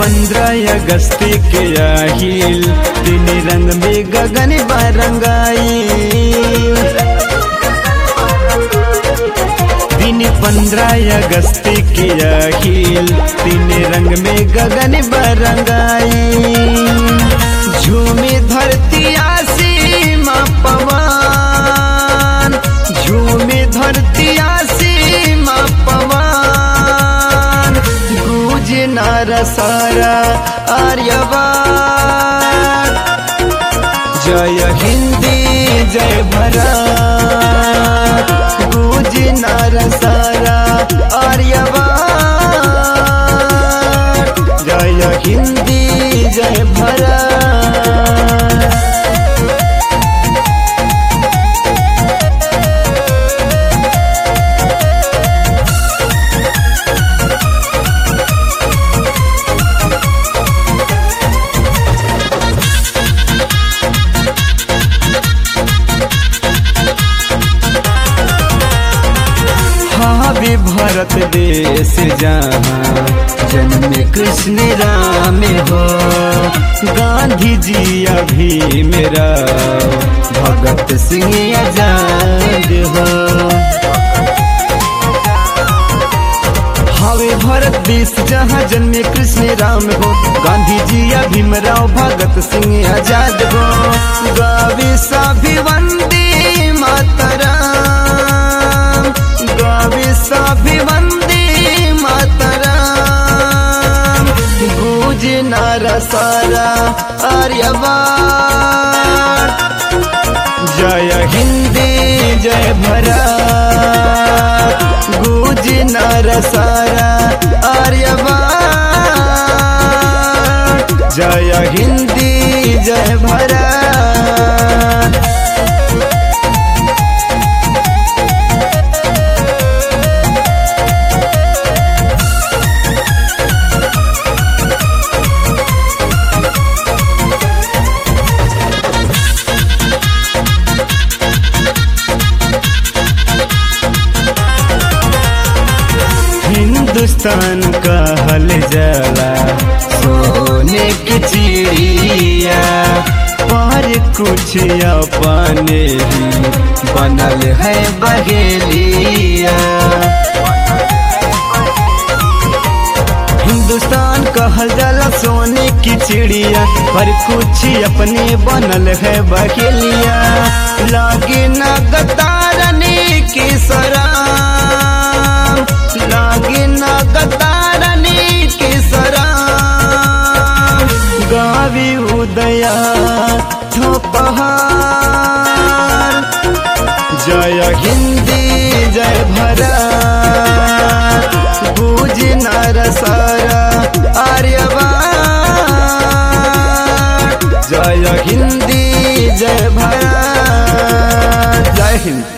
15 अगस्त के आहिल तीन रंग में गगन बरंगाई। दिन 15 अगस्त के आहिल तीन रंग में गगन बरंगाई। झूमे धरती आसीमा पवन, झूमे धरती आसीमा पवन। गूंज नारा सारा आर्यवान, जय हिंदी जय भारत। गूंज नारा सारा आर्यवान, जय हिंदी जय भारत। हावी भारत देश जहाँ जन्मे कृष्ण राम हो। गांधी जी अभी मेरा भगत सिंह आजाद हो। हावी भारत देश जहाँ जन्मे कृष्ण राम हो। गांधी जी अभी मेरा भगत सिंह आजाद हो। गावे सभी वंदे मातरम, गावे सभी वंदे मातरम। गूंज नारा सारा आर्यवान, जय हिंदी जय भारत। गूंज नारा सारा आर्यवान, जय हिंदी जय भारत। हिंदुस्तान का हल जाला सोने की चिड़िया, पर कुछ अपने ही बनल है बहेलिया। हिंदुस्तान का हल जाला सोने की चिड़िया, पर कुछ अपने बनल है बहेलिया। लागे ना गतारने की सराम, लागे ना गतारने की सराम। गावी उदया थोपहार, जय हिंदी जय भारत। गूंज नारा सारा आर्यवान, जय हिंदी जय भारत। जय हिंद।